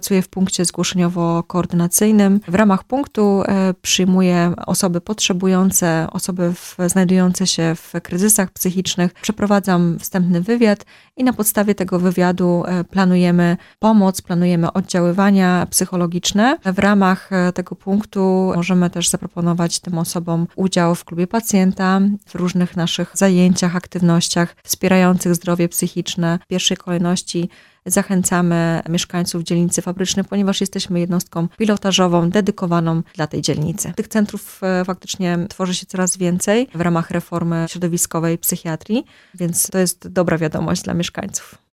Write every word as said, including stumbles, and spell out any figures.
pracuję w punkcie zgłoszeniowo-koordynacyjnym. W ramach punktu przyjmuję osoby potrzebujące, osoby w, znajdujące się w kryzysach psychicznych. Przeprowadzam wstępny wywiad i na podstawie tego wywiadu planujemy pomoc, planujemy oddziaływania psychologiczne. W ramach tego punktu możemy też zaproponować tym osobom udział w klubie pacjenta, w różnych naszych zajęciach, aktywnościach wspierających zdrowie psychiczne. W pierwszej kolejności zachęcamy mieszkańców dzielnicy Fabrycznej, ponieważ jesteśmy jednostką pilotażową, dedykowaną dla tej dzielnicy. Tych centrów faktycznie tworzy się coraz więcej w ramach reformy środowiskowej psychiatrii, więc to jest dobra wiadomość dla mieszkańców.